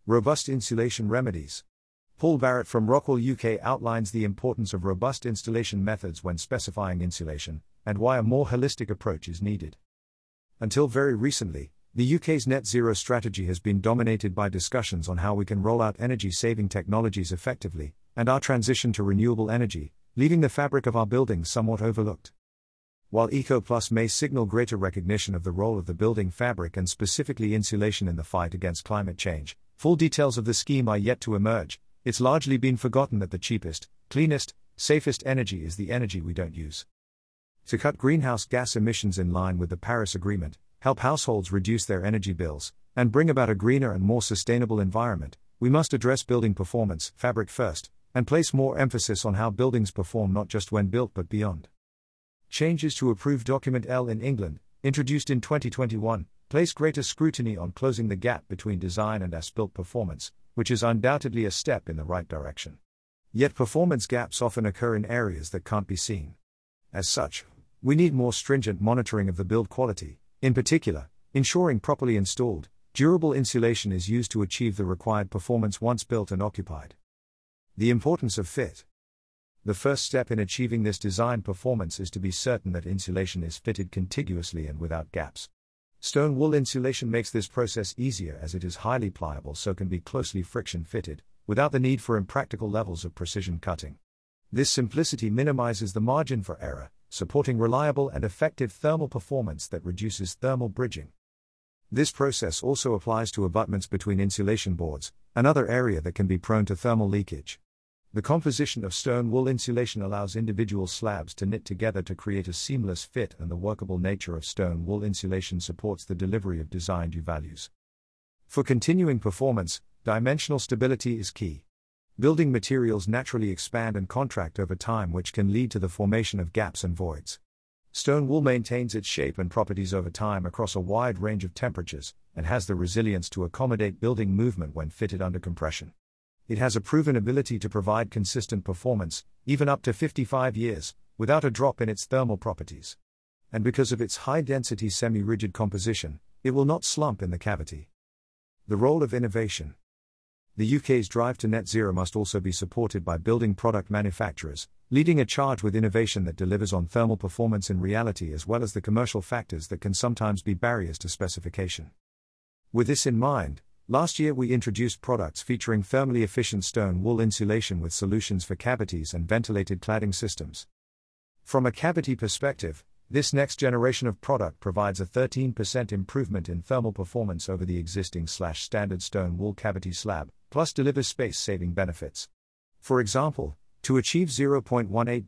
Robust insulation remedies. Paul Barrett from Rockwell UK outlines the importance of robust installation methods when specifying insulation, and why a more holistic approach is needed. Until very recently, the UK's net zero strategy has been dominated by discussions on how we can roll out energy-saving technologies effectively, and our transition to renewable energy, leaving the fabric of our buildings somewhat overlooked. While Eco+ may signal greater recognition of the role of the building fabric and specifically insulation in the fight against climate change, full details of the scheme are yet to emerge. It's largely been forgotten that the cheapest, cleanest, safest energy is the energy we don't use. To cut greenhouse gas emissions in line with the Paris Agreement, help households reduce their energy bills, and bring about a greener and more sustainable environment, we must address building performance, fabric first, and place more emphasis on how buildings perform not just when built but beyond. Changes to Approved Document L in England, introduced in 2021, place greater scrutiny on closing the gap between design and as-built performance, which is undoubtedly a step in the right direction. Yet performance gaps often occur in areas that can't be seen. As such, we need more stringent monitoring of the build quality, in particular, ensuring properly installed, durable insulation is used to achieve the required performance once built and occupied. The importance of fit. The first step in achieving this design performance is to be certain that insulation is fitted contiguously and without gaps. Stone wool insulation makes this process easier as it is highly pliable, so can be closely friction fitted, without the need for impractical levels of precision cutting. This simplicity minimizes the margin for error, supporting reliable and effective thermal performance that reduces thermal bridging. This process also applies to abutments between insulation boards, another area that can be prone to thermal leakage. The composition of stone wool insulation allows individual slabs to knit together to create a seamless fit, and the workable nature of stone wool insulation supports the delivery of design values. For continuing performance, dimensional stability is key. Building materials naturally expand and contract over time, which can lead to the formation of gaps and voids. Stone wool maintains its shape and properties over time across a wide range of temperatures, and has the resilience to accommodate building movement when fitted under compression. It has a proven ability to provide consistent performance, even up to 55 years, without a drop in its thermal properties. And because of its high-density semi-rigid composition, it will not slump in the cavity. The role of innovation. The UK's drive to net zero must also be supported by building product manufacturers, leading a charge with innovation that delivers on thermal performance in reality, as well as the commercial factors that can sometimes be barriers to specification. With this in mind, last year we introduced products featuring thermally efficient stone wool insulation with solutions for cavities and ventilated cladding systems. From a cavity perspective, this next generation of product provides a 13% improvement in thermal performance over the existing standard stone wool cavity slab, plus delivers space-saving benefits. For example, to achieve 0.18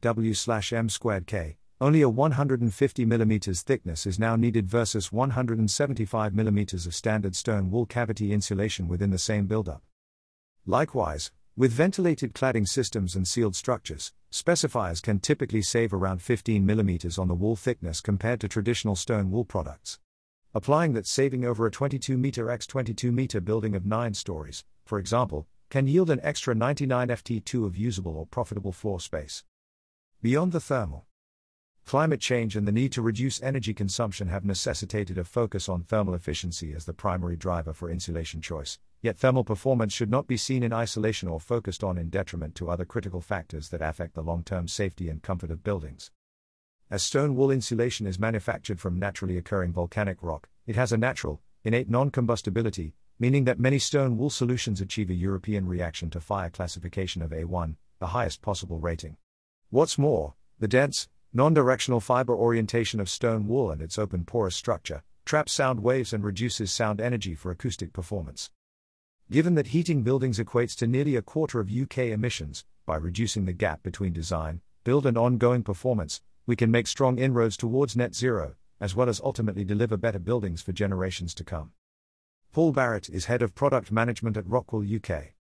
W/m²K, only a 150 mm thickness is now needed versus 175 mm of standard stone wool cavity insulation within the same buildup. Likewise, with ventilated cladding systems and sealed structures, specifiers can typically save around 15 mm on the wall thickness compared to traditional stone wool products. Applying that saving over a 22 m x 22 m building of 9 stories, for example, can yield an extra 99 ft2 of usable or profitable floor space. Beyond the thermal, climate change and the need to reduce energy consumption have necessitated a focus on thermal efficiency as the primary driver for insulation choice, yet thermal performance should not be seen in isolation or focused on in detriment to other critical factors that affect the long-term safety and comfort of buildings. As stone wool insulation is manufactured from naturally occurring volcanic rock, it has a natural, innate non-combustibility, meaning that many stone wool solutions achieve a European reaction to fire classification of A1, the highest possible rating. What's more, the dense, non-directional fiber orientation of stone wool and its open porous structure traps sound waves and reduces sound energy for acoustic performance. Given that heating buildings equates to nearly a quarter of UK emissions, by reducing the gap between design, build and ongoing performance, we can make strong inroads towards net zero, as well as ultimately deliver better buildings for generations to come. Paul Barrett is Head of Product Management at Rockwell UK.